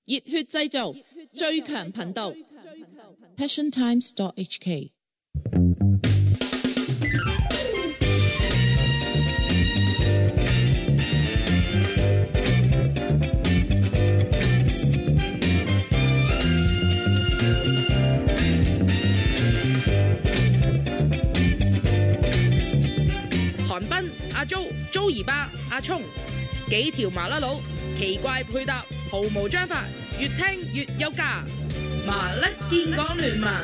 熱血製造，最強頻道 passiontimes.hk。韓賓、阿 Jo、Jo 姨爸、阿聰，幾條麻甩佬，奇怪配搭，毫無章法，越聽越有價。麻甩建港聯盟，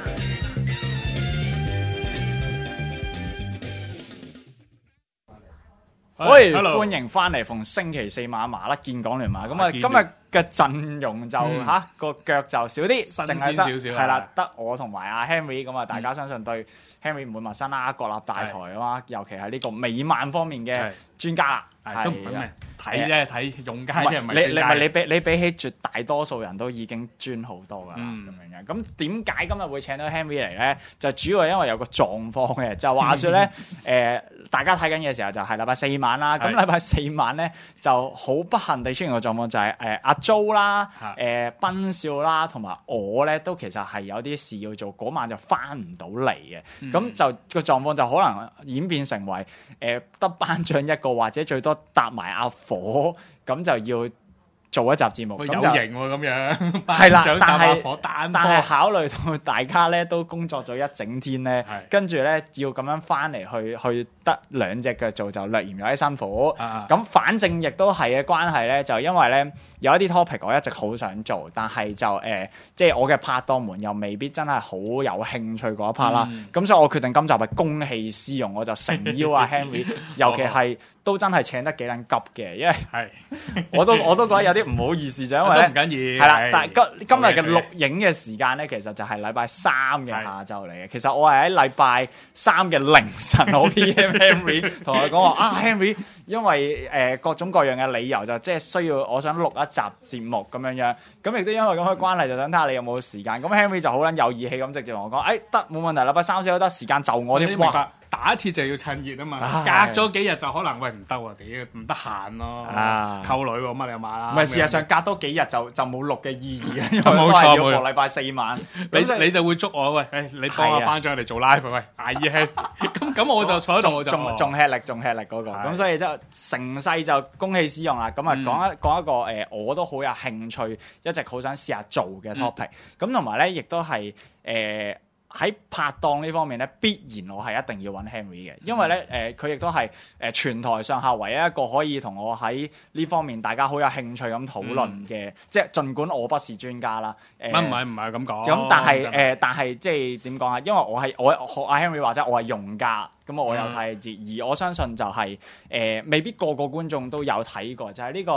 喂，歡迎翻嚟，逢星期四晚麻甩建港聯盟。咁啊，今日嘅陣容就個腳就少啲， 新淨係鮮少少係啦，得我同埋阿 Henry。咁啊，大家相信對 Henry 唔會陌生啦，國立大台啊嘛，尤其係呢個美漫方面嘅專家啦。 都唔係咩睇啫，睇用家啫，唔係專家。 你比起絕大多數人都已經專好多噶啦，咁樣嘅。咁點解今日會請到 Henry 嚟咧？就主要係因為有個狀況嘅，就話說咧，大家睇緊嘅時候就係禮拜四晚啦。咁禮拜四晚咧就好不幸地出現個狀況，就係阿 Jo 啦、賓少啦同埋我咧都其實係有啲事要做，嗰晚就翻唔到嚟嘅。咁就個狀況就可能演變成為得班長一個，或者最多搭埋阿火，咁就要做一集節目。 有型喎咁樣， 係啦，但係考慮到大家咧都工作咗一整天咧，跟住咧要咁樣翻嚟去得兩隻腳做，就略嫌有啲辛苦。咁反正亦都係嘅關係咧，就因為咧有一啲 topic 我一直好想做，但係就即係我嘅拍檔們又未必真係好有興趣嗰一 part 啦。咁所以我決定今集係公器私用，我就誠邀阿 Henry， 尤其係都真係請得幾撚急嘅，因為我都覺得有啲唔好意思，就因為咧唔緊要。 係啦，但係今日嘅錄影嘅時間咧，其實就係禮拜三嘅下晝嚟嘅。其實我係喺禮拜三嘅凌晨，我 PM Henry 同佢講話Henry， 因為各種各樣嘅理由，就即係需要我想錄一集節目咁樣。咁亦都因為咁嘅關係，就想睇下你有冇時間。咁 Henry 就好撚有義氣咁直接同我講，得冇問題，禮拜三先都得，時間就我啲。哇！ 打鐵就要趁熱啊嘛，隔咗幾日就可能喂唔得喎，屌唔得閒咯，溝女喎乜你又買啦？ 唔係，事實上隔多幾日就冇錄嘅意義啦，因為冇錯， 要過禮拜四晚， 你就會捉我喂，你幫阿班長嚟做 live 喂，嗌義氣，咁我就坐喺度我就仲吃力嗰個，咁所以就成世就公器私用啦。咁啊講一個我都好有興趣，一直好想試下做嘅 topic。咁同埋咧，亦都係喺拍檔呢方面咧，必然我係一定要揾 Henry 嘅，因為咧佢亦都係全台上下唯一一個可以同我喺呢方面大家好有興趣咁討論嘅，即係儘管我不是專家啦。 唔係咁講。 咁但係即係點講啊？因為我學阿 Henry 話齋，我係用家，咁我有睇字，而我相信就係未必個觀眾都有睇過，就係呢個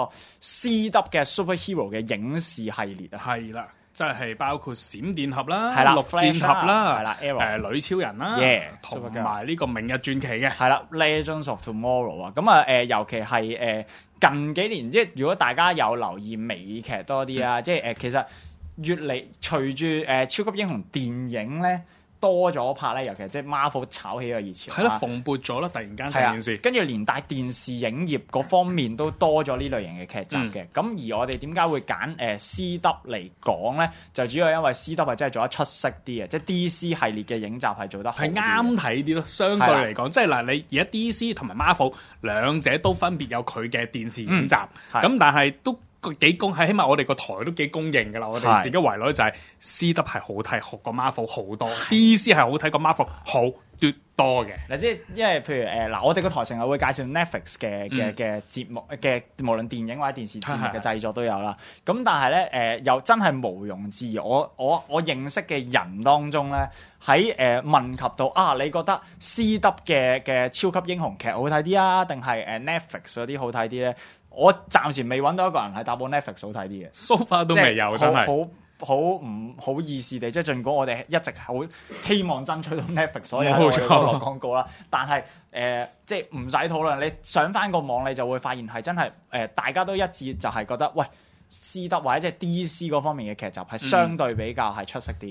CW 嘅 Superhero 嘅影視系列啊。 係啦。即係包括閃電俠啦、 綠戰俠啦、 女超人啦，同埋呢個明日傳奇嘅， 係啦 Legends of Tomorrow 啊。咁尤其係近幾年，即係如果大家有留意美劇多啲啊，即係其實越嚟隨住超級英雄電影咧多咗拍咧，尤其即係 Marvel 炒起個熱潮， 係咯，蓬勃咗啦，突然間成件事， 跟住連帶電視影業嗰方面都多咗呢類型嘅劇集嘅。咁而我哋點解會揀CW 嚟講咧？就主要因為 CW 係真係做得出色啲嘅，即係 DC 系列嘅影集係做得好，係啱睇啲咯。相對嚟講，即係嗱，你而家 DC 同埋 Marvel 兩者都分別有佢嘅電視影集，咁但係都幾公係，起碼我哋個台都幾公認㗎啦。我哋自己圍內就係 CW 係好睇，好過 Marvel 好多；DC 係好睇過 Marvel 好多嘅。 嗱，即係因為譬如我哋個台成日會介紹 Netflix 嘅節目嘅，無論電影或者電視節目嘅製作都有啦。咁但係咧又真係無庸置疑，我認識嘅人當中咧，喺問及到你覺得 CW 嘅超級英雄劇好睇啲啊，定係Netflix 嗰啲好睇啲咧？我暫時未揾到一個人係答我 Netflix 好睇啲嘅 ，so far 都未有，真係好唔好意思地，即係儘管我哋一直好希望爭取到 Netflix 所有冇錯落廣告啦，但係即係唔使討論，你上翻個網你就會發現係真係大家都一致就係覺得喂 CW 或者即係 DC 嗰方面嘅劇集係相對比較係出色啲嘅。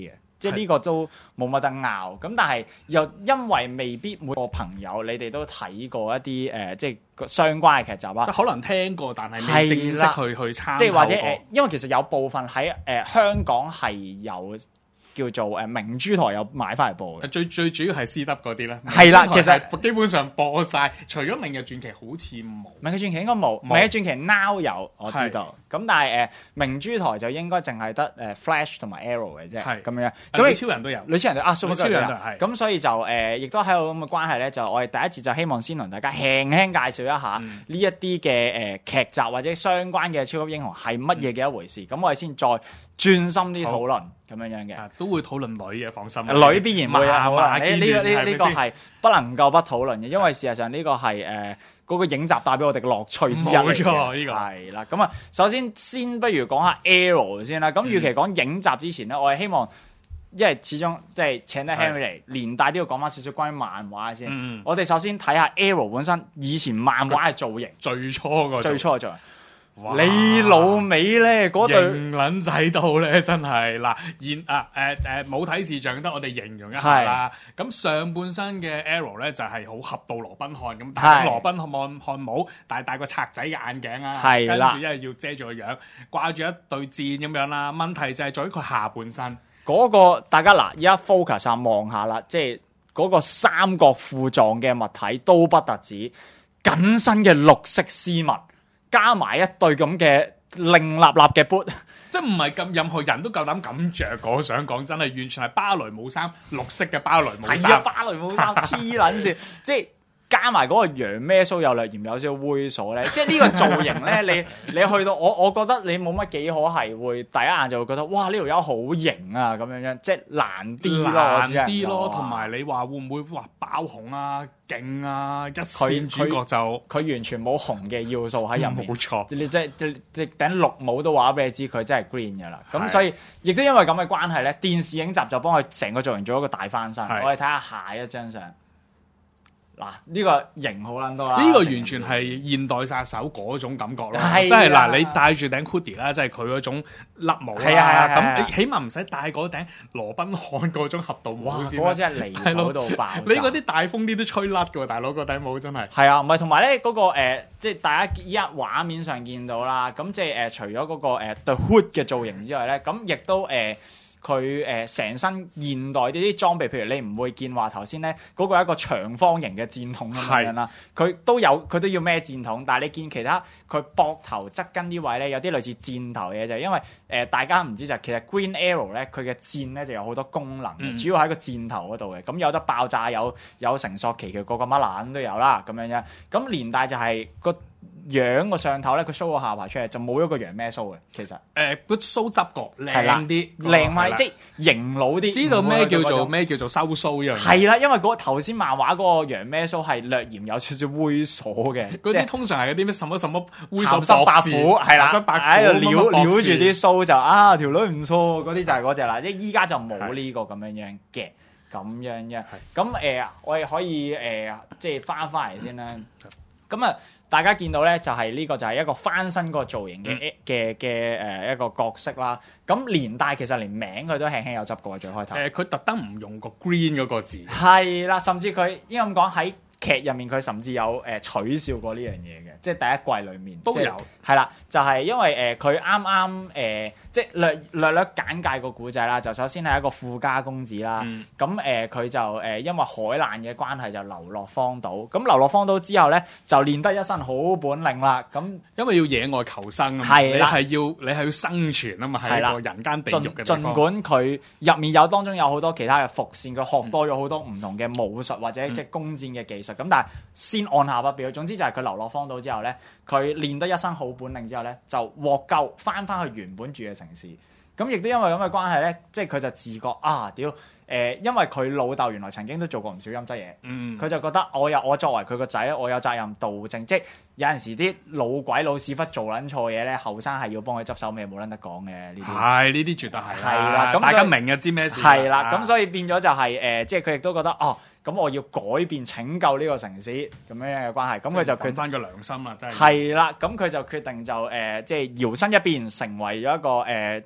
即係呢個都冇乜得拗。咁但係又因為未必每個朋友你哋都睇過一啲即係相關嘅劇集啦， 即係可能聽過，但係未正式去參考過。 即係或者因為其實有部分喺香港係有。叫做明珠台有買翻嚟播嘅， 最主要係 CW 嗰啲咧， 係啦，其實基本上播晒，除咗明日傳奇好似冇， 明日傳奇應該冇，明日傳奇 Now 有我知道，咁但係明珠台就應該淨係得Flash 同埋 Arrow 嘅啫，咁樣。咁女超人都有， 女超人啊，超人都係， 咁所以就亦都喺度咁嘅關係咧，就我哋第一節就希望先同大家輕輕介紹一下呢一啲嘅劇集或者相關嘅超級英雄係乜嘢嘅一回事，咁我哋先再專心啲討論咁樣嘅， 都會討論女嘅，放心。 女必然會啊，呢個係不能夠不討論嘅，因為事實上呢個係嗰個影集帶俾我哋嘅樂趣之一嚟嘅。 冇錯，呢個係啦。咁啊，首先不如講下 Arrow 先啦。咁與其講影集之前咧，我係希望，因為始終即係請得 Henry 嚟，連帶都要講翻少少關於漫畫先。我哋首先睇下 Arrow 本身以前漫畫嘅造型， 最初嘅造型。 你老味咧，嗰對型撚仔到咧，真係嗱，母體視像得我哋形容一下啦。咁上半身嘅 Arrow 咧就係好合到羅賓漢咁，戴羅賓漢帽，戴個賊仔嘅眼鏡啊，跟住因為要遮住個樣，掛住一對箭咁樣啦。問題就係在於佢下半身嗰個，大家嗱，而家 focus 下望下啦，即係嗰個三角褲狀嘅物體都不特止，緊身嘅綠色絲襪。加埋一對咁嘅另立嘅 boot， 即係唔係咁任何人都夠膽咁着。我想講真係完全係芭蕾舞衫，綠色嘅芭蕾舞衫。 係啊，芭蕾舞衫黐撚線，即係加埋嗰個羊咩須有略嫌有少少猥瑣咧。即係呢個造型咧，你去到我覺得你冇乜幾可係會第一眼就會覺得哇呢條友好型啊咁樣，即係難啲咯， 同埋你話會唔會話爆紅啊？勁啊！一線主角就佢完全冇紅嘅要素喺入面， 冇錯。 你即係頂綠帽都話俾你知，佢真係 green 㗎啦。咁所以亦都因為咁嘅關係咧，電視影集就幫佢成個造型做一個大翻身。我哋睇下下一張相。嗱，呢個型好撚多啦！ 呢個完全係現代殺手嗰種感覺咯，即係嗱，你戴住頂 hoodie 啦，即係佢嗰種笠帽啦，咁你起碼唔使戴嗰頂羅賓漢嗰種合道帽先。 哇！嗰真係離譜到爆！ 你嗰啲大風啲都吹甩㗎喎，大佬個頂帽真係。 係啊，唔係同埋咧嗰個即係大家依家畫面上見到啦，咁即係除咗嗰個對 hood 嘅造型之外咧，咁亦都佢成身現代啲裝備，譬如你唔會見話頭先咧嗰個係一個長方形嘅箭筒咁樣啦，佢都要孭箭筒，但係你見其他佢膊頭側跟啲位咧有啲類似箭頭嘅嘢，就係因為大家唔知就其實 Green Arrow 咧佢嘅箭咧就有好多功能，主要喺個箭頭嗰度嘅，咁有得爆炸，有繩索奇個乜撚都有啦咁樣啫，咁連帶就係個樣個上頭咧，佢 show 個下巴出嚟就冇一個羊咩須嘅，其實個須執過靚啲， 靚咪即係型老啲。知道咩叫做收須呢樣嘢？ 係啦，因為嗰頭先漫畫嗰個羊咩須係略嫌有少少猥瑣嘅， 嗰啲通常係嗰啲咩什麼猥瑣白虎係啦，喺度撩住啲須就條女唔錯，嗰啲就係嗰隻啦。即係依家就冇呢個咁樣嘅咁樣嘅。咁我哋可以即係翻嚟先啦。咁啊。大家見到咧，就係呢個就係一個翻身個造型嘅一個角色啦。咁連帶其實連名佢都輕輕有執過最開頭。 佢特登唔用個 green 嗰個字。 係啦，甚至佢應該咁講喺劇入面，佢甚至有取笑過呢樣嘢嘅，即係第一季裡面都有。係啦，就係因為佢啱啱即係略簡介個古仔啦。就首先係一個富家公子啦。咁佢就因為海難嘅關係就流落荒島。咁流落荒島之後咧，就練得一身好本領啦。咁因為要野外求生啊嘛，你係要生存啊嘛，係一個人間地獄嘅地方。盡管佢入面當中有好多其他嘅伏線，佢學多咗好多唔同嘅武術或者即係弓箭嘅技術。咁但係先按下不表。總之就係佢流落荒島之後咧，佢練得一身好本領之後咧，就獲救翻去原本住嘅城市。咁亦都因為咁嘅關係咧，即係佢就自覺因為佢老豆原來曾經都做過唔少陰質嘢。佢就覺得我作為佢個仔咧，我有責任導正。即係有陣時啲老鬼老屎忽做撚錯嘢咧，後生係要幫佢執手尾，冇撚得講嘅呢啲。係呢啲絕對係啦。咁大家明就知咩事。係啦，咁所以變咗就係即係佢亦都覺得咁我要改變拯救呢個城市咁樣嘅關係，咁佢就決翻個良心啦，真係。係啦，咁佢就決定就即係搖身一變，成為咗一個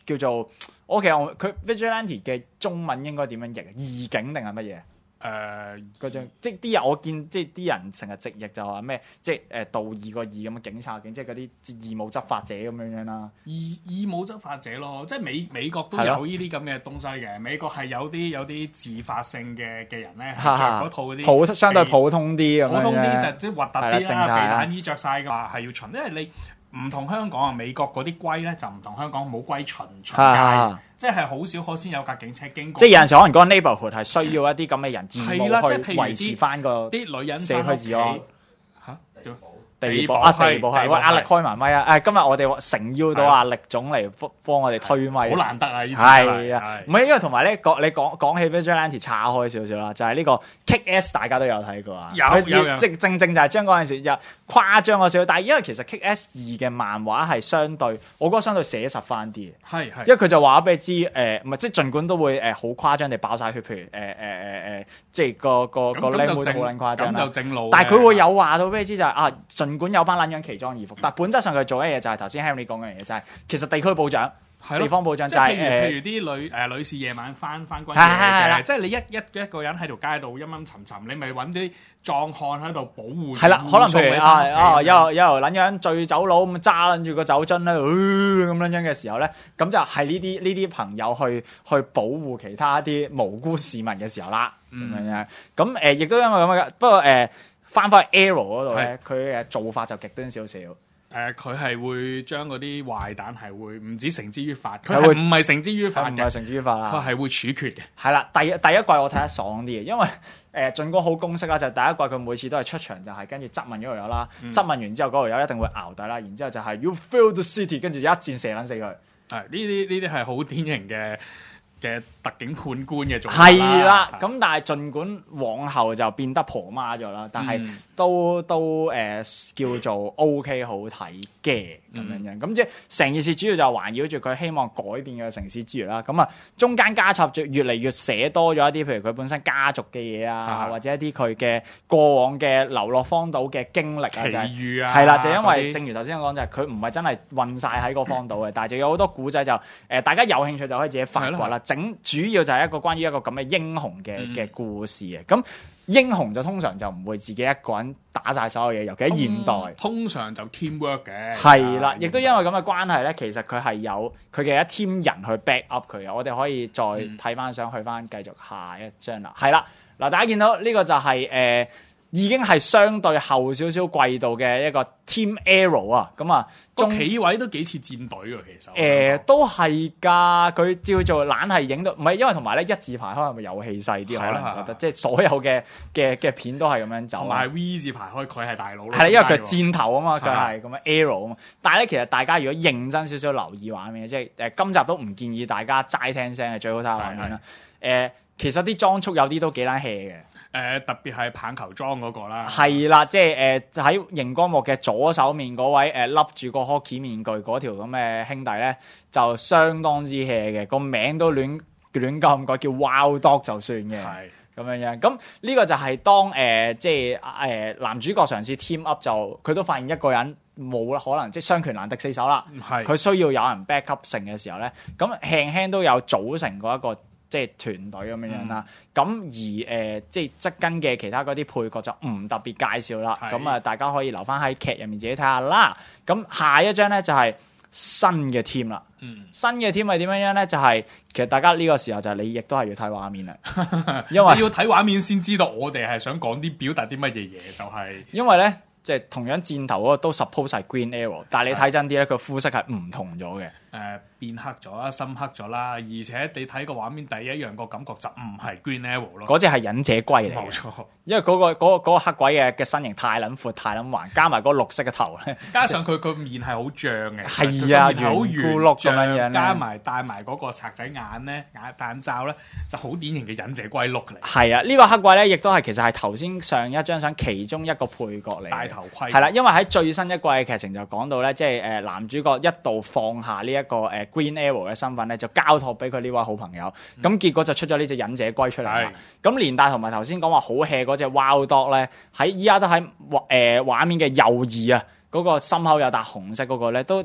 叫做其實佢 vigilante 嘅中文應該點樣譯？義警定係乜嘢？嗰種即係啲人我見即係啲人成日直譯就話咩？即係道義個義咁嘅警察警，即係嗰啲義務執法者咁樣啦。 義務執法者咯，即係美國都有呢啲咁嘅東西嘅。美國係有啲自發性嘅人咧，着嗰套嗰啲相對普通啲咁樣。 普通啲就即係核突啲啦，避彈衣着晒㗎嘛，係要巡，因為你。唔同香港啊，美國嗰啲龜咧就唔同香港冇龜巡街，即係好少可先有架警車經過。 即係有陣時可能嗰個 neighborhood 係需要一啲咁嘅人義務去維持翻個啲女人社區治安。 地保係，喂，阿力開埋咪啊！今日我哋誠邀到阿力總嚟幫我哋推咪， 好難得啊！呢次係啊，唔係因為同埋咧你講起 vigilante 岔開少少啦，就係呢個 Kick-Ass 大家都有睇過啊， 有正就係將嗰陣時又誇張咗少少，但係因為其實 Kick-Ass 2嘅漫畫係相對，我覺得相對寫實翻啲嘅，係，因為佢就話俾你知唔係即係儘管都會好誇張地爆晒血，譬如即係個靚妹都好撚誇張啦， 咁就正路， 但係佢會有話到俾你知就係儘管有班撚樣奇裝異服，但係本質上佢做嘅嘢就係頭先 Henry 講嘅嘢，就係其實地區保障、地方保障就係譬如啲女士夜晚翻軍嘅，即係你一個人喺條街度陰陰沉沉，你咪揾啲壯漢喺度保護。係啦， 可能譬如有撚樣醉酒佬咁揸撚住個酒樽咧，咁撚樣嘅時候咧，咁就係呢啲朋友去保護其他啲無辜市民嘅時候啦，咁樣。咁亦都因為咁嘅，不過翻去 Arrow 嗰度咧，佢嘅做法就極端少少。 佢係會將嗰啲壞蛋係會唔止繩之於法，佢係唔係繩之於法嘅， 唔係繩之於法啦， 佢係會處決嘅。 係啦，第一季我睇得爽啲嘅，因為進哥好公式啦，就係第一季佢每次都係出場就係跟住質問嗰條友啦，質問完之後嗰條友一定會淆底啦，然之後就係 You fail the city， 跟住一箭射撚死佢。 呢啲係好典型嘅特警判官嘅做法係啦，咁但係儘管往後就變得婆媽咗啦，但係都叫做 OK 好睇嘅咁樣。咁即係成件事主要就環繞住佢希望改變嘅城市之餘啦。咁啊，中間加插住越嚟越寫多咗一啲，譬如佢本身家族嘅嘢啊，或者一啲佢嘅過往嘅流落荒島嘅經歷啊， 奇遇啊， 係啦，就因為正如頭先講，就係佢唔係真係混晒喺個荒島嘅，但係就有好多古仔就大家有興趣就可以自己發掘啦。主要就係一個關於一個咁嘅英雄嘅故事嘅，咁英雄就通常就唔會自己一個人打晒所有嘢，尤其喺現代， 通常就 teamwork 嘅。 係啦，亦都因為咁嘅關係咧，其實佢係有佢嘅一 team 人去 back up 佢嘅。我哋可以再睇翻上去翻，繼續下一張啦。係啦，嗱，大家見到呢個就係已經係相對後少少季度嘅一個 Team Arrow 啊，咁啊， 個企位都幾似戰隊喎，其實都係㗎，佢照做懶係影到，唔係因為同埋咧一字排開係咪有氣勢啲？可能覺得即係所有嘅片都係咁樣走，同埋 V 字排開佢係大佬咯， 係啦，因為佢箭頭啊嘛，佢係咁樣 Arrow 啊嘛。但係咧，其實大家如果認真少少留意畫面，即係今集都唔建議大家齋聽聲嘅，最好睇下畫面啦。其實啲裝束有啲都幾撚 hea 嘅。 特別係棒球裝嗰個啦， 係啦，即係喺熒光幕嘅左手面嗰位笠住個 hockey 面具嗰條咁嘅兄弟咧，就相當之 hea 嘅，個名都亂咁改，叫 Wild Dog 就算嘅，係咁樣。咁呢個就係當即係男主角嘗試 team up 就佢都發現一個人冇可能，即係雙拳難敵四手啦，佢需要有人 back up 成嘅時候咧，咁輕都有組成過一個即係團隊咁樣啦，咁而即係側跟嘅其他嗰啲配角就唔特別介紹啦，咁啊大家可以留翻喺劇入面自己睇下啦。咁下一張咧就係新嘅 team 啦，新嘅 team 係點樣咧？就係其實大家呢個時候就係你亦都係要睇畫面啦，因為你要睇畫面先知道我哋係想講啲表達啲乜嘢嘢，就係因為咧即係同樣箭頭嗰個都 suppose 係 Green Arrow， 但係你睇真啲咧，佢膚色係唔同咗嘅。 變黑咗啦，深黑咗啦，而且你睇個畫面第一樣個感覺就唔係 Green Arrow 咯， 嗰隻係忍者龜嚟嘅， 冇錯。 因為嗰個黑鬼嘅身形太撚闊太撚橫，加埋嗰個綠色嘅頭咧， 加上佢個面係好脹嘅， 係啊，圓咕碌咁樣， 加埋戴埋嗰個賊仔眼咧眼罩咧，就好典型嘅忍者龜 look 嚟。 係啊，呢個黑鬼咧，亦都係其實係頭先上一張相其中一個配角嚟， 戴頭盔。 係啦，因為喺最新一季嘅劇情就講到咧，即係男主角一度放下呢一個Green Arrow 嘅身份咧，就交託俾佢呢位好朋友。咁結果就出咗呢隻忍者龜出嚟啦。咁連帶同埋頭先講話好 hea 嗰隻 Wild Dog 咧，喺依家都喺畫面嘅右二啊，嗰個心口有笪紅色嗰個咧，都即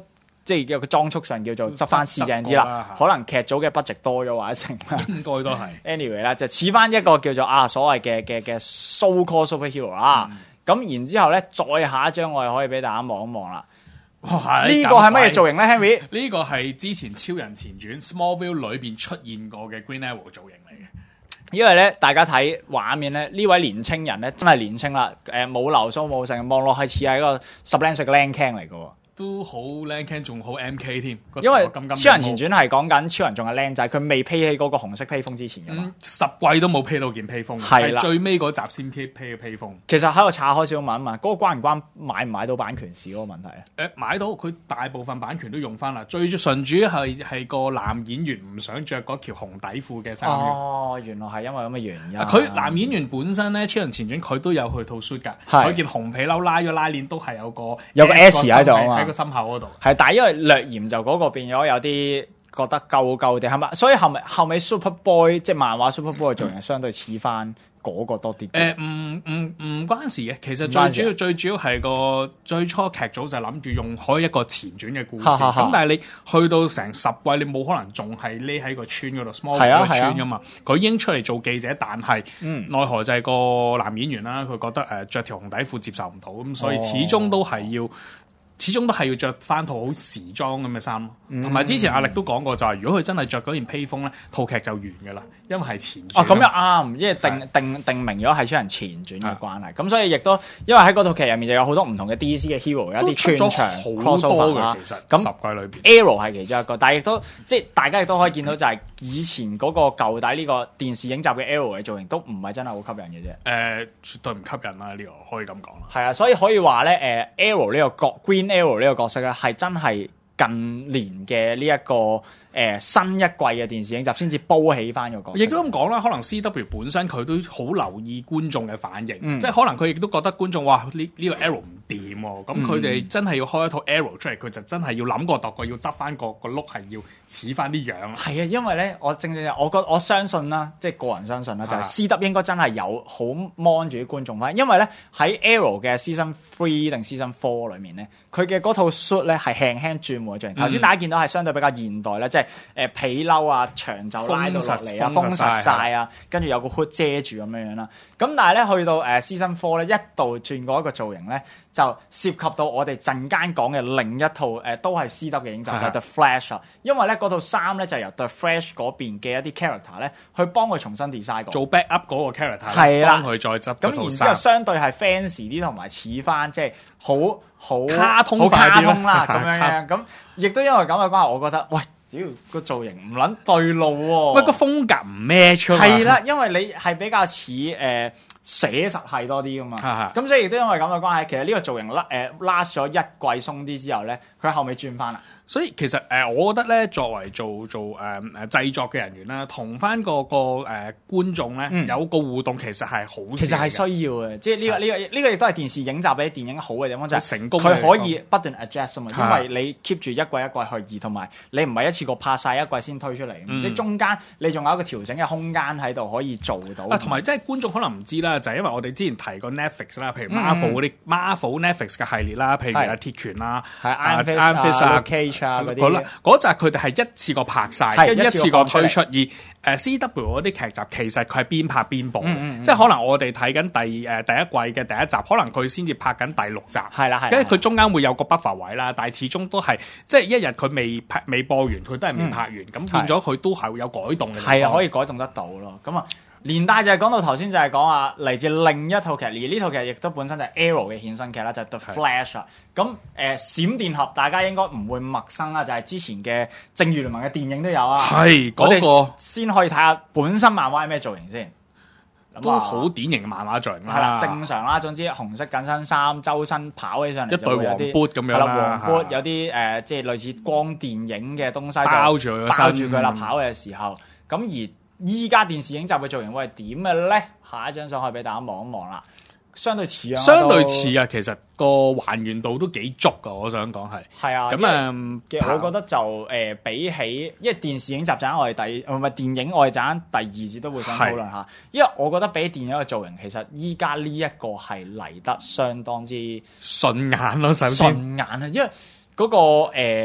即係有個裝束上叫做執翻試正啲啦，可能劇組嘅 budget 多咗或者成啦， 應該都係。 anyway 啦，就似翻一個叫做所謂嘅 so-called superhero 啦。咁然之後咧，再下一張我哋可以俾大家望一望啦。呢個係乜嘢造型咧 ，Henry？ 呢個係之前超人前傳 Smallville 裏邊出現過嘅 Green Arrow 造型嚟嘅。 因為咧，大家睇畫面咧，呢位年青人咧真係年青啦，冇流蘇冇成，望落係似係一個10零歲嘅靚 Ken 嚟嘅。 都好靚 Ken，仲好 MK 添。 因為超人前傳係講緊超人仲係靚仔，佢未披起嗰個紅色披風之前㗎嘛。 10季都冇披到件披風，係最尾嗰集先披嘅披風。 其實喺度岔開少問一問，嗰個關唔關買唔買到版權事嗰個問題咧？ 買到，佢大部分版權都用翻啦。最純主係個男演員唔想着嗰條紅底褲嘅衫。 哦，原來係因為咁嘅原因。 佢男演員本身咧，超人前傳佢都有去套 suit 㗎，佢件紅皮褸拉咗拉鏈都係有個 S 喺度啊嘛。 個心口嗰度， 係，但係因為略嫌就嗰個變咗有啲覺得舊啲，係咪？所以後尾 Superboy 即係漫畫 Superboy 嘅造型相對似翻嗰個多啲。 唔關事嘅，其實最主要係個最初劇組就諗住用開一個前傳嘅故事，咁但係你去到成10季，你冇可能仲係匿喺個村嗰度 Smallville 嘅村噶嘛？佢已經出嚟做記者，但係奈何就係個男演員啦，佢覺得着條紅底褲接受唔到，咁所以始終都係要着翻套好時裝咁嘅衫咯。同埋之前阿力都講過，就係如果佢真係着嗰件披風咧，套劇就完㗎啦，因為係前傳。咁又啱，因為定明咗係超人前傳嘅關係。咁所以亦都因為喺嗰套劇入面就有好多唔同嘅 DC 嘅 hero， 有一啲穿牆好多嘅其實。咁10季裏邊 Arrow 係其中一個，但係亦都即係大家亦都可以見到，就係以前嗰個舊底呢個電視影集嘅 Arrow 嘅造型都唔係真係好吸引嘅啫。 絕對唔吸引啦，呢個可以咁講啦。 係啊，所以可以話咧，Arrow 呢個Green Arrow 呢個角色咧係真係近年嘅呢一個新一季嘅電視影集先至煲起翻個角色。 亦都咁講啦，可能 CW 本身佢都好留意觀眾嘅反應，即係可能佢亦都覺得觀眾話呢個 Arrow 唔掂喎，咁佢哋真係要開一套 Arrow 出嚟，佢就真係要諗過度過，要執翻個 look 係要似翻啲樣。 係啊，因為咧，我相信啦，即係個人相信啦，就係 CW 應該真係有好 mon 住啲觀眾翻，因為咧喺 Arrow 嘅 Season 3定 Season 4裏面咧，佢嘅嗰套 suit 咧係輕輕轉換咗。頭先大家見到係相對比較現代咧，即係皮褸啊、長袖拉到落嚟啊、封實晒啊，跟住有個 hood 遮住咁樣啦。咁但係咧去到Season 4咧，一度轉過一個造型咧，就涉及到我哋陣間講嘅另一套都係 CW 嘅影集，就係 The Flash 啊。因為咧嗰套衫咧就由 The Flash 嗰邊嘅一啲 character 咧去幫佢重新 design 過， 做 backup 嗰個 character， 係啦， 幫佢再執。 咁然之後相對係 fancy 啲同埋似翻，即係好卡通啦咁樣。咁亦都因為咁嘅關係，我覺得喂。屌個造型唔撚對路喎！ 喂，個風格唔 match 啊！ 係啦，因為你係比較似寫實係多啲噶嘛，咁所以亦都因為咁嘅關係，其實呢個造型last 咗一季鬆啲之後咧，佢後尾轉翻啦。 所以其實我覺得咧，作為做製作嘅人員啦，同翻個觀眾咧有個互動，其實係好， 其實係需要嘅。即係呢個亦都係電視影集比電影好嘅地方，就係成功佢可以不斷 adjust 啊嘛。因為你 keep 住一季一季去，而同埋你唔係一次過拍晒一季先推出嚟，即係中間你仲有一個調整嘅空間喺度可以做到。 同埋即係觀眾可能唔知啦，就係因為我哋之前提過 Netflix 啦，譬如 Marvel 嗰啲 Marvel Netflix 嘅系列啦，譬如鐵拳啦、 Iron Fist 啊、Cage 啊嗰啲。 嗰集佢哋係一次過拍晒，跟住一次過推出。而CW 嗰啲劇集其實佢係邊拍邊播，即係可能我哋睇緊第一季嘅第一集，可能佢先至拍緊第6集， 係啦， 跟住佢中間會有個 buffer 位啦，但係始終都係即係一日佢未播完，佢都係未拍完，咁變咗佢都係會有改動嘅。 係啊，可以改動得到咯。咁啊。連帶就係講到頭先就係講話嚟自另一套劇，而呢套劇亦都本身就係 Arrow 嘅衍生劇啦，就係 The Flash 啊。咁閃電俠大家應該唔會陌生啦，就係之前嘅正義聯盟嘅電影都有啊。 係嗰個先可以睇下本身漫畫係咩造型先， 都好典型嘅漫畫造型啦。 係啦，正常啦。總之紅色緊身衫，周身跑起上嚟， 一對黃 boot 咁樣啦。 黃 boot 有啲即係類似光電影嘅東西包住佢啦。跑嘅時候，咁而依家電視影集嘅造型會係點嘅咧？下一張相可以俾大家望一望啦。相對似啊， 其實個還原度都幾足噶，我想講係。 係啊，咁我覺得就比起，因為電視影集陣我哋唔係電影，我哋陣第二節都會想討論下。因為我覺得比起電影嘅造型，其實依家呢一個係嚟得相當之順眼咯，首先順眼啊，因為嗰個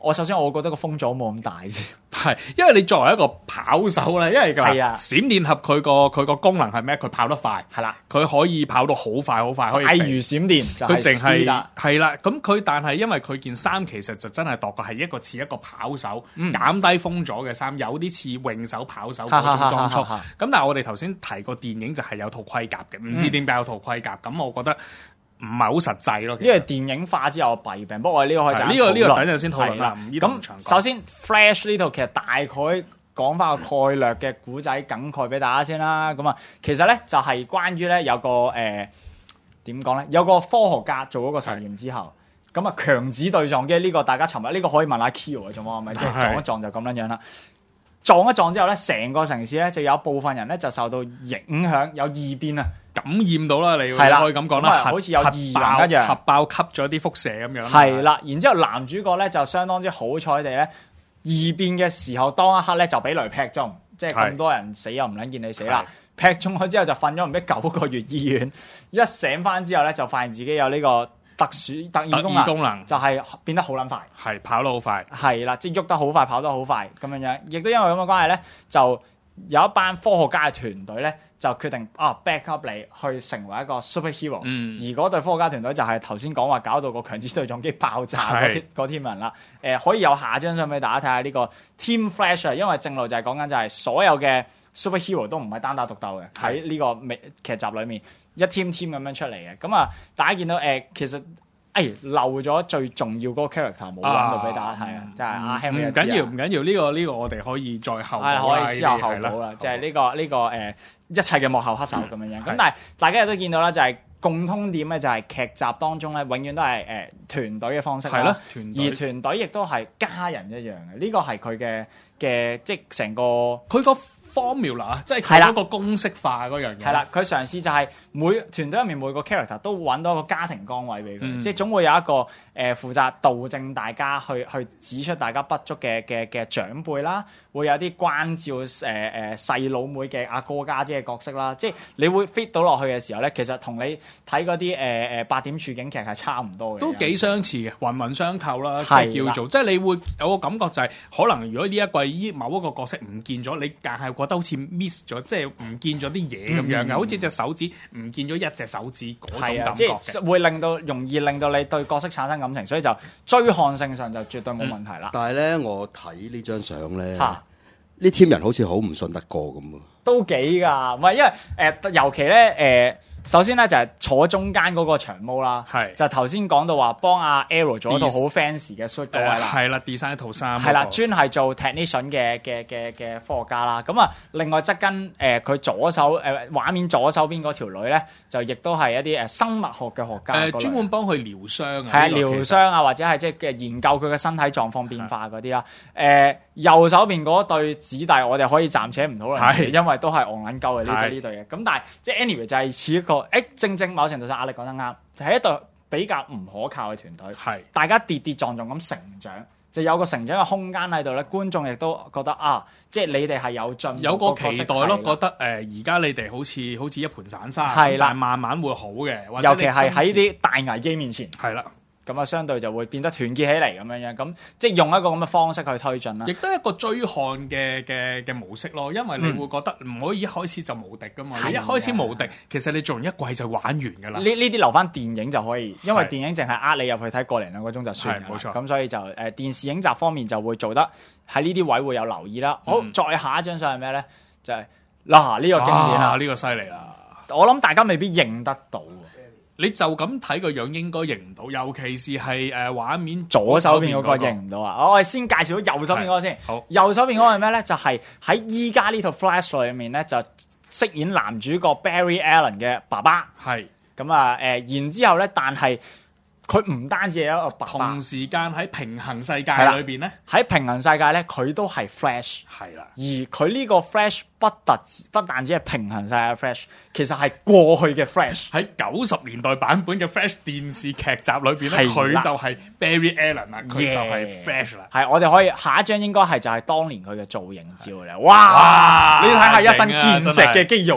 首先我會覺得個風阻冇咁大先。 係，因為你作為一個跑手咧，因為係啊閃電俠佢個功能係咩？佢跑得快， 係啦， 佢可以跑到好快好快，可以例如閃電就佢淨係 speed 啦係啦，咁佢但係因為佢件衫其實就真係度過係一個似一個跑手減低風阻嘅衫，有啲似泳手跑手嗰種裝束。咁但係我哋頭先提過電影就係有套盔甲嘅，唔知點解有套盔甲，咁我覺得唔係好實際咯。 因為電影化之後有弊病，不過我哋呢個可以呢個等陣先討論啦。 咁首先 Flash 呢套其實大概講翻個概略嘅古仔梗概俾大家先啦。咁啊，其實咧就係關於咧有個點講咧，有個科學家做嗰個實驗之後，咁啊強子對撞機呢個大家尋日呢個可以問下 Kyo 啊，仲係咪即係撞一撞就咁樣樣啦？撞一撞之後咧，成個城市咧就有部分人咧就受到影響，有異變啊， 感染到啦，你係啦， 可以咁講啦， 好似有異人一樣， 核爆吸咗啲輻射咁樣。 係啦，然之後男主角咧就相當之好彩地咧，異變嘅時候當一刻咧就俾雷劈中，即係咁多人死又唔撚見你死啦，劈中咗之後就瞓咗唔知9個月醫院，一醒翻之後咧就發現自己有呢個特異功能，就係變得好撚快， 係跑得好快， 係啦，即係喐得好快，跑得好快咁樣樣，亦都因為咁嘅關係咧，就有一班科學家嘅團隊咧，就決定back up 你去成為一個 superhero，而嗰隊科學家團隊就係頭先講話搞到個強子對撞機爆炸嗰 team 人啦。可以有下張相俾大家睇下呢個 Team Flash 啊，因為正路就係講緊就係所有嘅 superhero 都唔係單打獨鬥嘅，喺呢個劇集裏面一 team 咁樣出嚟嘅。咁啊，大家見到其實漏咗最重要嗰個 character 冇揾到俾大家睇啊，即係阿 Henry。 唔緊要，呢個我哋可以再後可以之後後補啦，即係呢個一切嘅幕後黑手咁樣樣。咁但係大家亦都見到啦，就係共通點咧，就係劇集當中咧，永遠都係團隊嘅方式啦，而團隊亦都係家人一樣嘅。呢個係佢嘅即係成個佢個formula，即係佢嗰個公式化嗰樣嘢。 係啦，佢嘗試就係團隊入面每個 character 都揾到一個家庭崗位俾佢，即係總會有一個負責導正大家去指出大家不足嘅長輩啦，會有啲關照細佬妹嘅阿哥家姐嘅角色啦，即係你會 fit 到落去嘅時候咧，其實同你睇嗰啲8點處境劇係差唔多嘅， 都幾相似嘅，環環相扣啦，即係叫做，即係你會有個感覺就係可能如果呢一季某一個角色唔見咗，你硬係覺得好似 miss 咗，即係唔見咗啲嘢咁樣嘅，好似隻手指唔見咗一隻手指嗰種感覺嘅， 即係會容易令到你對角色產生感情，所以就追看性上就絕對冇問題啦。 但係咧，我睇呢張相咧，呢 team 人好似好唔信得過咁喎。 都幾㗎，唔係因為尤其咧首先咧就係坐中間嗰個長毛啦，就頭先講到話幫阿 Arrow 做一套好 fancy 嘅 suit 嗰位啦， 係啦 design 一套衫， 係啦，專係做 technician 嘅科學家啦。咁啊，另外側跟佢左手畫面左手邊嗰條女咧，就亦都係一啲生物學嘅學家， 專門幫佢療傷啊， 係啊，療傷啊，或者係即係研究佢嘅身體狀況變化嗰啲啦。右手邊嗰對子弟，我哋可以暫且唔討論，因為都係戇撚鳩嘅呢對嘢。咁但係即係 anyway 就係似一個正某程度上壓力講得啱，就係一隊比較唔可靠嘅團隊，大家跌撞咁成長，就有個成長嘅空間喺度咧。觀眾亦都覺得即係你哋係有進步， 有個期待咯，覺得而家你哋好似一盤散沙，但係慢慢會好嘅， 尤其係喺啲大危機面前， 係啦。 咁啊，相對就會變得團結起嚟咁樣，咁即係用一個咁嘅方式去推進啦。 亦都係一個追看嘅模式咯，因為你會覺得唔可以一開始就無敵噶嘛。你一開始無敵，其實你做完一季就玩完㗎啦。呢啲留翻電影就可以，因為電影淨係呃你入去睇個零兩個鐘就算啦。 冇錯。 咁所以就電視影集方面就會做得喺呢啲位會有留意啦。好，再下一張相係咩咧？就係嗱呢個經典啦， 呢個犀利啦！ 我諗大家未必認得到。 你就咁睇個樣應該認唔到，尤其是係畫面左手邊嗰個認唔到啊！我哋先介紹到右手邊嗰個先。好，右手邊嗰個係咩咧？就係喺依家呢套 Flash 裏面咧，就飾演男主角 Barry Allen 嘅爸爸。係咁啊！然之後咧，但係佢唔單止係一個爸爸， 同時間喺平衡世界裏邊咧， 喺平衡世界咧，佢都係 Flash。係啦，而佢呢個 Flash 不但止係平衡世界嘅 Flash， 其實係過去嘅 Flash。 喺90年代版本嘅 Flash 電視劇集裏邊咧，佢就係 Barry Allen 啦，佢就係 Flash 啦。 係，我哋可以下一張應該係就係當年佢嘅造型照嚟。哇！你睇下一身健碩嘅肌肉。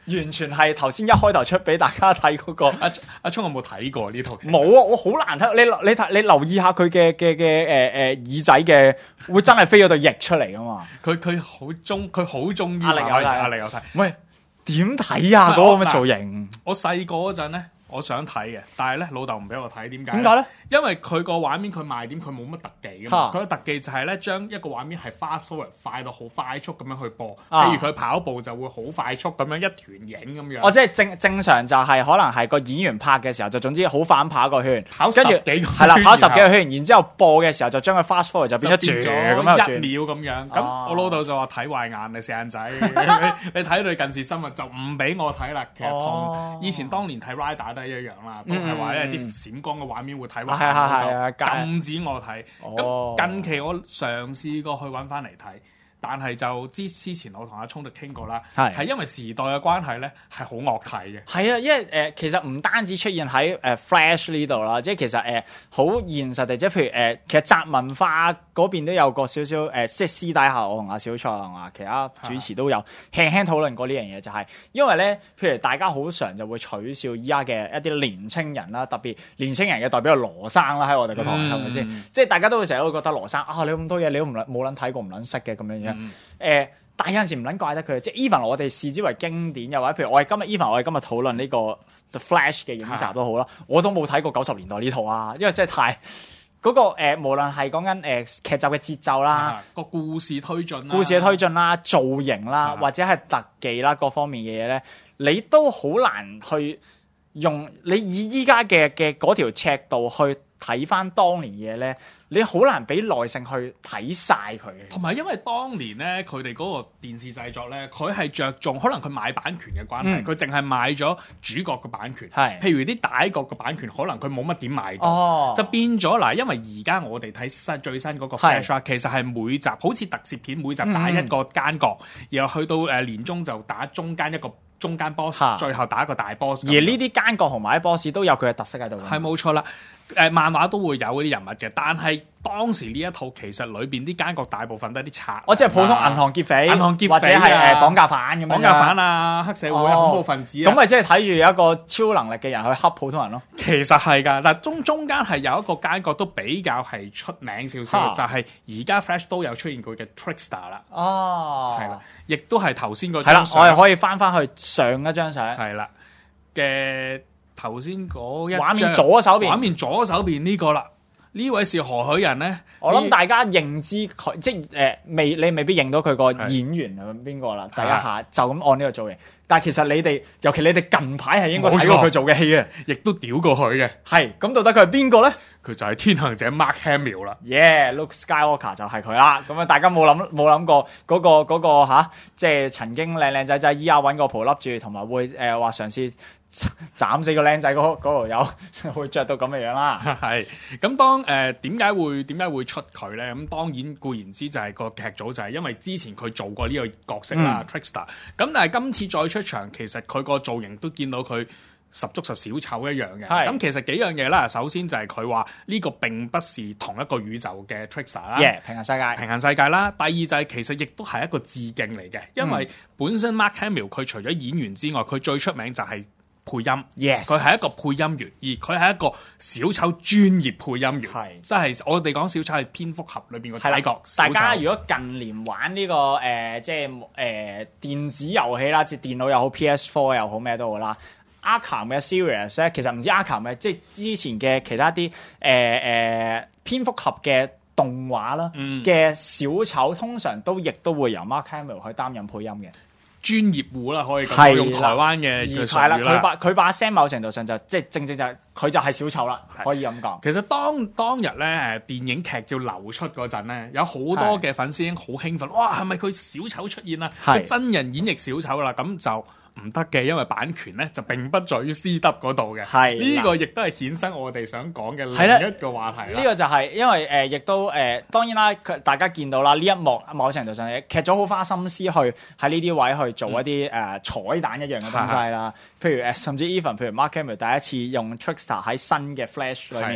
完全係頭先一開頭出俾大家睇嗰個。 阿聰有冇睇過呢套劇？ 冇啊，我好難睇。你留意下佢嘅耳仔嘅，會真係飛咗對翼出嚟噶嘛？ 佢好忠於阿力有睇。 喂，點睇啊？嗰個咁嘅造型。 我細個嗰陣咧，我想睇嘅，但係咧老豆唔俾我睇，點解？ 點解咧？ 因為佢個畫面佢賣點佢冇乜特技㗎嘛，佢嘅特技就係咧將一個畫面係 fast forward 快到好快速咁樣去播，譬如佢跑步就會好快速咁樣一團影咁樣。 哦，即係正常就係可能係個演員拍嘅時候就總之好快跑個圈， 跑十幾個圈， 係啦，跑十幾個圈，然之後播嘅時候就將佢 fast forward 就變咗咗咁樣 1秒咁樣。咁我老豆就話睇壞眼你四眼仔，你睇到近視新聞就唔俾我睇啦。其實同以前當年睇 Rider 都係一樣啦，都係話咧啲閃光嘅畫面會睇壞眼，就禁止我睇。咁近期我嘗試過去揾翻嚟睇，但係就之前我同阿聰就傾過啦，係因為時代嘅關係咧，係好惡睇嘅。 係啊，因為其實唔單止出現喺Flash 呢度啦，即係其實好現實地，即係譬如其實宅文化嗰邊都有個少少即係私底下我同阿小蔡同埋其他主持都有輕輕討論過呢樣嘢，就係因為咧，譬如大家好常就會取笑依家嘅一啲年青人啦，特別年青人嘅代表係羅生啦，喺我哋個台係咪先？即係大家都會成日都覺得羅生啊，你咁多嘢你都冇撚睇過唔撚識嘅咁樣樣。但係有陣時唔撚怪得佢，即係 even 我哋視之為經典，又或者譬如我哋今日討論呢個 The Flash 嘅影集都好啦，我都冇睇過90年代呢套啊，因為真係太嗰個無論係講緊劇集嘅節奏啦， 個故事推進啦、造型啦，或者係特技啦各方面嘅嘢咧，你都好難去用你以依家嘅嗰條尺度去睇翻當年嘢咧，你好難俾耐性去睇晒佢。 同埋因為當年咧，佢哋嗰個電視製作咧，佢係着重可能佢買版權嘅關係，佢淨係買咗主角嘅版權。係，譬如啲大角嘅版權，可能佢冇乜點買到，就變咗嗱。因為而家我哋睇最新嗰個 Flash，其實係每集好似特攝片，每集打一個奸角，然後去到年中就打中間一個。中間 boss， 最後打一個大 boss。而呢啲奸角同埋啲 boss 都有佢嘅特色喺度。 係冇錯啦，漫畫都會有嗰啲人物嘅，但係當時呢一套其實裏邊啲奸角大部分都係啲賊， 即係普通銀行劫匪，或者係綁架犯咁樣。綁架犯啊，黑社會恐怖分子啊。 咁咪即係睇住有一個超能力嘅人去恰普通人咯。 其實係㗎，嗱中間係有一個奸角都比較係出名少少，就係而家 Flash 都有出現過嘅 Trickster 啦。係啦。亦都係頭先嗰張相， 我哋可以翻去上一張相， 係啦嘅頭先嗰一畫面左手邊呢個啦，呢位是何許人咧？ 我諗大家認知佢，即係你未必認到佢個演員係邊個啦。第一下就咁按呢個造型，但係其實尤其你哋近排係應該睇過佢做嘅戲嘅， 亦都屌過佢嘅。 係咁，到底佢係邊個咧？ 佢就係天行者 Mark Hamill 啦。 Luke Skywalker 就係佢啦。咁啊，大家冇諗過嗰個即係曾經靚仔依家揾個袍笠住，同埋會話嘗試斬死個靚仔嗰度有會着到咁嘅樣啦。 係咁，當點解會出佢咧？咁當然固然之就係個劇組就係因為之前佢做過呢個角色啦，Trickster。咁但係今次再出場，其實佢個造型都見到佢十足十小丑一樣嘅。咁其實幾樣嘢啦，首先就係佢話呢個並不是同一個宇宙嘅 Trickster 啦， 平行世界啦。第二就係其實亦都係一個致敬嚟嘅，因為本身 Mark Hamill 佢除咗演員之外，佢最出名就係配音，佢係一個配音員，而佢係一個小丑專業配音員，即係我哋講小丑係蝙蝠俠裏邊個主角。 大家如果近年玩呢個即係電子遊戲啦，即係電腦又好 PS4 又好咩都好啦。Arkham 嘅 series 咧，其實唔知 Arkham 嘅，即係之前嘅其他啲蝙蝠俠嘅動畫啦嘅小丑，通常亦都會由 Mark Hamill 去擔任配音嘅專業戶啦，可以咁用台灣嘅術語啦。 佢把聲某程度上就即係正就係佢就係小丑啦，可以咁講。 其實當日咧電影劇照流出嗰陣咧，有好多嘅粉絲已經好興奮，哇！係咪佢小丑出現啦？佢真人演繹小丑啦，咁就唔得嘅，因為版權咧就並不在於 CW 嗰度嘅。呢個亦都係衍生我哋想講嘅另一個話題啦。 呢個就係因為亦都當然啦，大家見到啦，呢一幕某程度上劇組好花心思去喺呢啲位去做一啲彩蛋一樣嘅東西啦。譬如甚至 even 譬如 Mark Hamill 第一次用 Trickster 喺新嘅 Flash 裏面。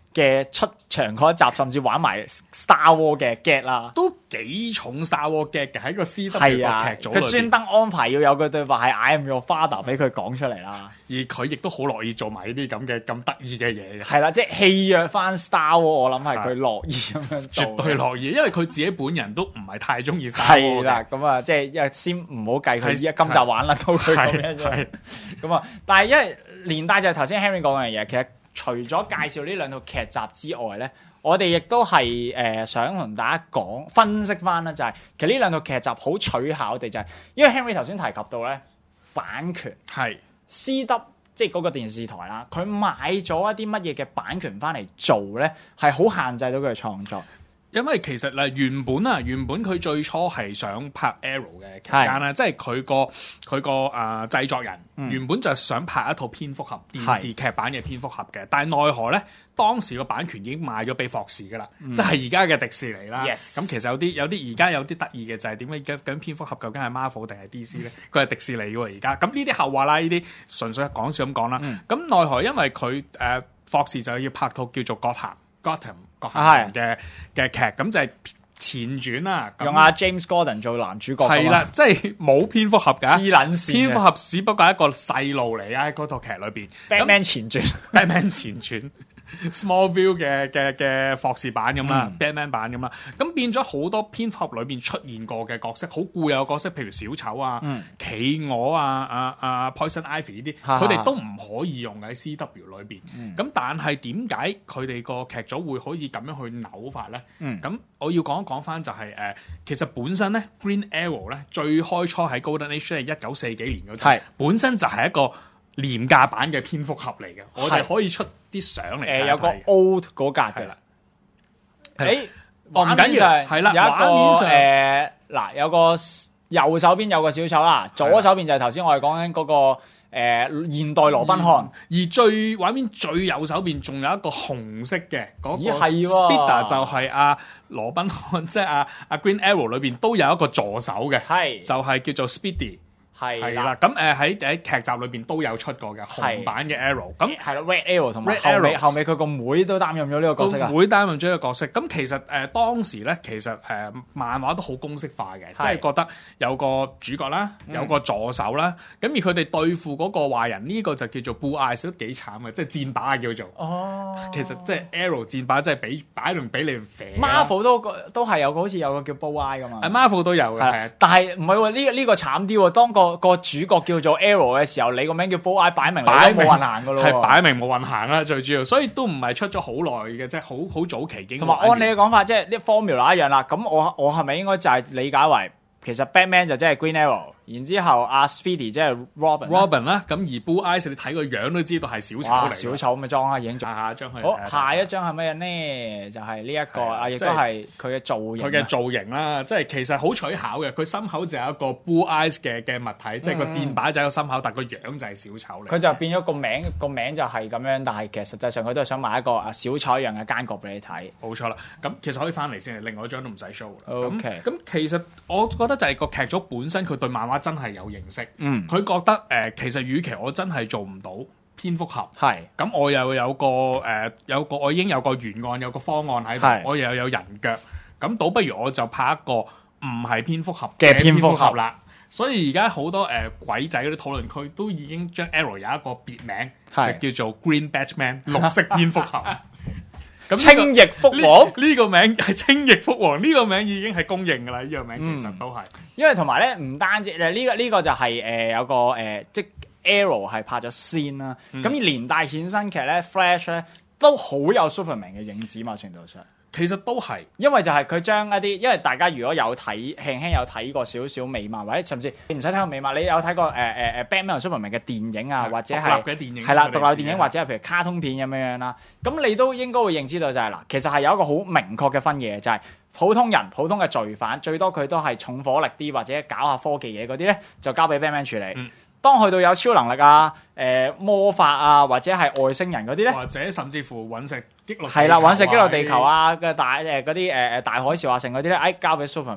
嘅出場嗰一集，甚至玩埋 Star Wars 嘅 get 啦， 都幾重 Star Wars get 嘅喺個 CW 個劇組裏邊。 佢專登安排要有個對白係 I am your father 俾佢講出嚟啦。 而佢亦都好樂意做埋呢啲咁得意嘅嘢嘅。 係啦，即係戲約翻 Star Wars，我諗係佢樂意咁樣做。 絕對樂意，因為佢自己本人都唔係太中意 Star Wars 係啦，咁啊，即係先唔好計佢依家今集玩甩到佢咁樣啫。咁啊，但係因為連帶就係頭先 Henry 講嘅嘢，其實除咗介紹呢兩套劇集之外咧，我哋亦都係想同大家分析翻啦，就係其實呢兩套劇集好取巧地就係，因為 Henry 頭先提及到咧版權係 CW 即係嗰個電視台啦，佢買咗一啲乜嘢嘅版權翻嚟做咧，係好限制到佢嘅創作。 因為其實原本佢最初係想拍 Arrow 嘅期間咧，即係佢個製作人原本就係想拍一套蝙蝠俠電視劇版嘅蝙蝠俠嘅，但係奈何咧當時個版權已經賣咗俾霍士噶啦，即係而家嘅迪士尼啦。咁其實有啲而家有啲得意嘅就係點解究竟蝙蝠俠究竟係 Marvel 定係 DC 咧？佢係迪士尼嘅喎而家。咁呢啲後話啦，呢啲純粹講笑咁講啦。咁奈何因為佢霍士就要拍套叫做 Gotham 嘅劇，咁就係前傳啦， 用阿 James Gordon 做男主角。 係啦，即係冇蝙蝠俠㗎， 黐撚線。蝙蝠俠只不過係一個細路嚟啊！喺嗰套劇裏邊 ，Batman 前傳 ，Batman 前傳。Smallville 嘅霍士版咁啦，Batman 版咁啦，咁變咗好多蝙蝠俠裏邊出現過嘅角色，好固有嘅角色，譬如小丑啊、企鵝啊、Poison Ivy 呢啲，佢哋都唔可以用喺 CW 裏邊。咁但係點解佢哋個劇組會可以咁樣去扭法咧？咁我要講一講翻就係其實本身咧 Green Arrow 咧最開初喺 Golden Age 係1940幾年嗰陣，本身就係一個廉價版嘅蝙蝠俠嚟嘅，我哋可以出啲相嚟有個 old 嗰格嘅啦。 唔緊要，係啦，畫面上嗱有個右手邊有個小丑啦，左手邊就係頭先我哋講緊嗰個現代羅賓漢， 而畫面最右手邊仲有一個紅色嘅嗰個 Speeder 就係阿羅賓漢，即係阿 Green Arrow 裏邊都有一個助手嘅，就係叫做 Speedy。係啦，咁喺劇集裏邊都有出過嘅紅版嘅 Arrow， 咁係啦 Red Arrow 同埋後尾佢個妹都擔任咗呢個角色啊， 妹擔任咗呢個角色。咁其實當時咧，其實漫畫都好公式化嘅，即係覺得有個主角啦，有個助手啦，咁而佢哋對付嗰個壞人呢個就叫做 Blue Eyes，都幾慘嘅，即係戰靶叫做。哦，其實即係 Arrow 戰靶，即係擺明俾你肥。 Marvel 都係有個好似有個叫 Blue Eye 噶嘛。 Marvel 都有嘅， 但係唔係喎，呢個慘啲喎，當個主角叫做 Arrow 嘅時候，你個名叫 Blue Eye，擺明冇運行噶咯， 係擺明冇運行啦，最主要，所以都唔係出咗好耐嘅，即係好早期已經。 同埋按你嘅講法，即係啲 formula 一樣啦。咁我係咪應該就係理解為其實 Batman 就即係 Green Arrow，然之後阿 Speedy 即係 Robin 啦。咁而 Blue Eyes 你睇個樣都知道係小丑嚟。 小丑咁嘅裝啦，已經下一張去。 好，下一張係乜嘢呢？就係呢一個亦都係佢嘅造型。佢嘅造型啦，即係其實好取巧嘅。佢心口就有一個 Blue Eyes 嘅物體，即係個箭靶就喺個心口，但個樣就係小丑嚟。佢就變咗個名就係咁樣，但係其實實際上佢都係想買一個小丑一樣嘅奸角俾你睇。 冇錯啦。咁其實可以翻嚟先，另外一張都唔使 show 啦。 OK。 咁其實我覺得就係個劇組本身佢對漫畫真係有認識，佢覺得其實與其我真係做唔到蝙蝠俠，咁我又有個我已經有個原案，有個方案喺度，我又有人腳，咁倒不如我就拍一個唔係蝙蝠俠嘅蝙蝠俠啦。所以而家好多鬼仔嗰啲討論區都已經將 Arrow 有一個別名，就叫做 Green Batman 綠色蝙蝠俠。 青翼蝠王呢個名係青翼蝠王，呢個名已經係公認噶啦，呢個名其實都係。 因為同埋咧唔單止呢個就係有個即 Arrow 係拍咗先啦，咁連帶衍生劇咧 Flash 咧都好有 Superman 嘅影子嘛，程度上。 其實都係， 因為就係佢將一啲，因為大家如果有睇輕有睇過少少美漫，或者甚至你唔使睇過美漫，你有睇過Batman 同 Superman 嘅電影啊，或者係獨立嘅電影， 係啦，獨立電影或者係譬如卡通片咁樣啦，咁你都應該會認知到就係嗱，其實係有一個好明確嘅分野，就係普通人、普通嘅罪犯，最多佢都係重火力啲或者搞下科技嘢嗰啲咧，就交俾 Batman 處理。當去到有超能力啊、魔法啊，或者係外星人嗰啲咧， 或者甚至乎隕石擊落係啦，隕石擊落地球啊嘅大嗰啲大海嘯啊，成嗰啲咧，交俾 Superman。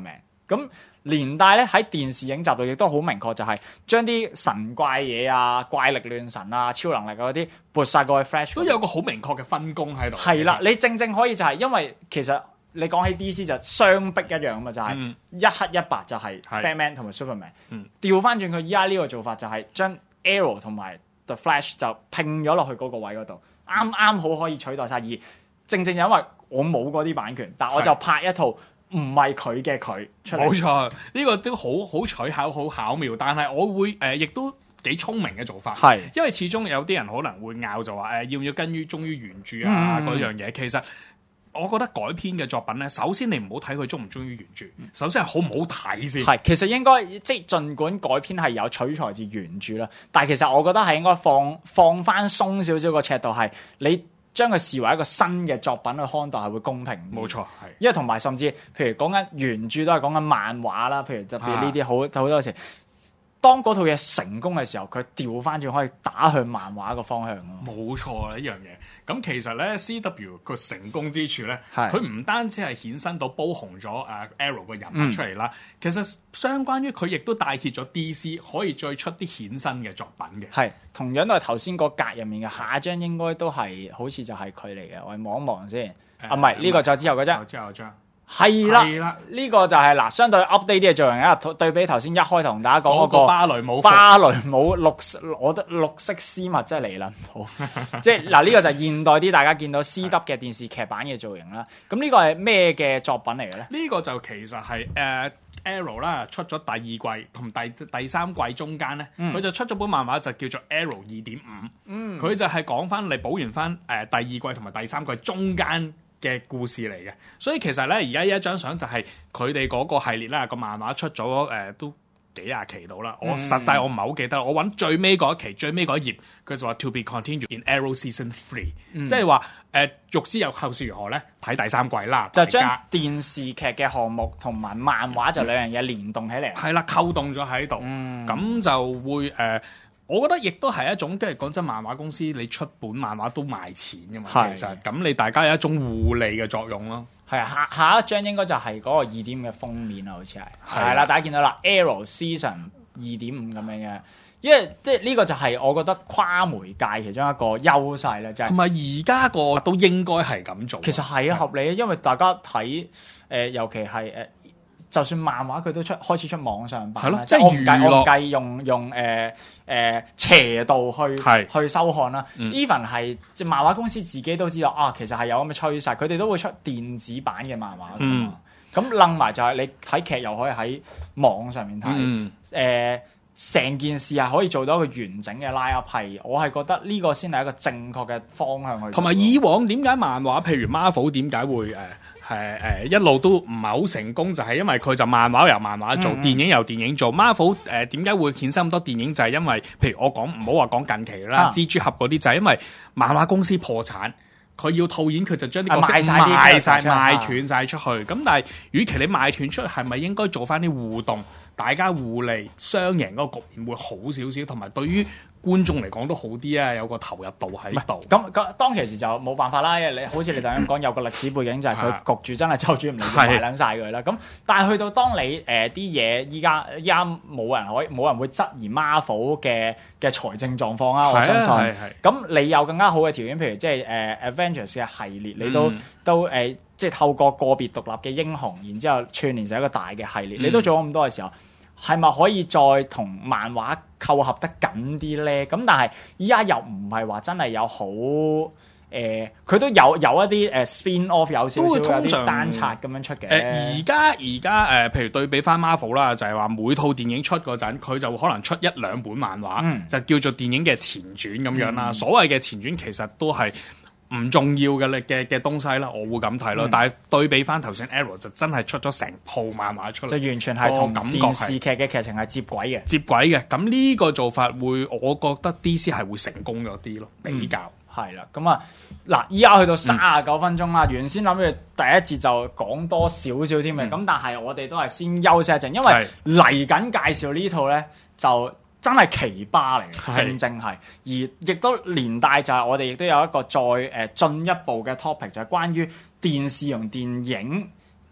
咁連帶咧喺電視影集度亦都好明確，就係將啲神怪嘢啊、怪力亂神啊、超能力嗰啲撥晒過去 Flash， 都有個好明確嘅分工喺度。 係啦，你正可以就係因為其實你講起 DC 就雙璧一樣啊嘛，就係一黑一白就係 Batman 同埋 Superman。調翻轉佢依家呢個做法就係將 Arrow 同埋 The Flash 就拼咗落去嗰個位嗰度，啱啱好可以取代晒。而正因為我冇嗰啲版權，但我就拍一套。唔係佢嘅佢出嚟， 冇錯，呢個都好取巧、好巧妙，但係我會亦都幾聰明嘅做法，係因為始終有啲人可能會拗就話要唔要忠於原著啊嗰樣嘢。其實我覺得改編嘅作品咧，首先你唔好睇佢忠唔忠於原著，首先係好唔好睇先。 係其實應該即係儘管改編係有取材自原著啦，但係其實我覺得係應該放翻鬆少少個尺度，係你。將佢視為一個新嘅作品去看待係會公平， 冇錯，係。 因為同埋甚至，譬如講緊原著都係講緊漫畫啦，譬如特別呢啲好多時，當嗰套嘢成功嘅時候，佢調翻轉可以打向漫畫個方向咯。 冇錯啦，呢樣嘢。咁其實咧 CW 個成功之處咧，佢唔單止係衍生到煲紅咗Arrow 個人物出嚟啦，其實相關於佢亦都帶挈咗 DC 可以再出啲衍生嘅作品嘅。 係同樣都係頭先個格入面嘅下一張應該都係好似就係佢嚟嘅，我哋望一望先。唔係呢個再之後嗰張。之後張。係啦，呢個就係嗱，相對 update 啲嘅造型啊，對比頭先一開頭同大家講嗰個芭蕾舞我覺得綠色絲襪真係離撚譜，即係嗱呢個就係現代啲大家見到 CW 嘅電視劇版嘅造型啦。咁呢個係咩嘅作品嚟嘅咧？ 呢個就其實係Arrow 啦，出咗第二季同第三季中間咧，佢就出咗本漫畫就叫做 Arrow 2.5，佢就係講翻嚟補完翻第二季同埋第三季中間嘅故事嚟嘅，所以其實咧而家呢一張相就係佢哋嗰個系列啦，個漫畫出咗都幾廿期到啦。我實際我唔係好記得，我揾最尾嗰一期最尾嗰一頁，佢就話 To be continued in Arrow Season 3，即係話欲知有後事如何咧，睇第三季啦。 就將電視劇嘅項目同埋漫畫就兩樣嘢連動起嚟， 係啦，扣動咗喺度，咁就會我覺得亦都係一種，即係講真，漫畫公司你出本漫畫都賣錢㗎嘛，其實咁你大家有一種互利嘅作用咯。 係啊，下一張應該就係嗰個2.5嘅封面啦，好似係啦，大家見到啦 ，Arrow Season 2.5咁樣嘅，因為即係呢個就係我覺得跨媒介其中一個優勢啦，就係同埋而家個都應該係咁做。 其實係啊，合理啊，因為大家睇尤其係就算漫畫佢都開始出網上版， 即係我唔計用斜度去收看啦。Even 係即漫畫公司自己都知道啊，其實係有咁嘅趨勢，佢哋都會出電子版嘅漫畫㗎嘛。咁楞埋就係你睇劇又可以喺網上面睇，成件事係可以做到一個完整嘅拉 up，係我係覺得呢個先係一個正確嘅方向去。 同埋以往點解漫畫譬如 Marvel 點解會一路都唔係好成功，就係因為佢就漫畫由漫畫做，電影由電影做。Marvel 點解會衍生咁多電影，就係因為譬如我講唔好話講近期啦，蜘蛛俠嗰啲就係因為漫畫公司破產，佢要套現佢就將啲角色賣斷晒出去。咁但係與其你賣斷出去，係咪應該做翻啲互動，大家互利雙贏嗰個局面會好少少，同埋對於觀眾嚟講都好啲啊，有個投入度喺度。 咁當其時就冇辦法啦，因為你好似你頭先講有個歷史背景，就係佢焗住真係周轉唔嚟，賣撚晒佢啦。咁但係去到當你啲嘢依家冇人會質疑 Marvel 嘅財政狀況啊，我相信。咁你有更加好嘅條件，譬如即係Avengers 嘅系列，你都即係透過個別獨立嘅英雄，然之後串聯成一個大嘅系列，你都做咗咁多嘅時候，係咪可以再同漫畫扣合得緊啲咧？咁但係依家又唔係話真係有好佢都有一啲spin off 有少少有啲單冊咁樣出嘅。 而家譬如對比翻 Marvel 啦，就係話每套電影出嗰陣，佢就可能出1-2本漫畫，就叫做電影嘅前傳咁樣啦。所謂嘅前傳其實都係唔重要嘅東西啦，我會咁睇咯。但係對比翻頭先 Arrow 就真係出咗成套漫畫出嚟， 就完全係同電視劇嘅劇情係接軌嘅。 咁呢個做法我覺得 DC 係會成功咗啲咯，比較係啦。咁嗱，依家去到39分鐘啦。原先諗住第一節就講多少少添嘅，咁但係我哋都係先休息一陣，因為嚟緊介紹呢套咧就真係奇葩嚟嘅，正係，而亦都連帶就係我哋亦都有一個再進一步嘅 topic，就係關於電視同電影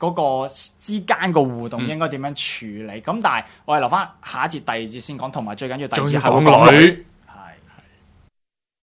嗰個之間個互動應該點樣處理。咁但係我哋留翻下一節第二節先講，同埋最緊要第二節係講女。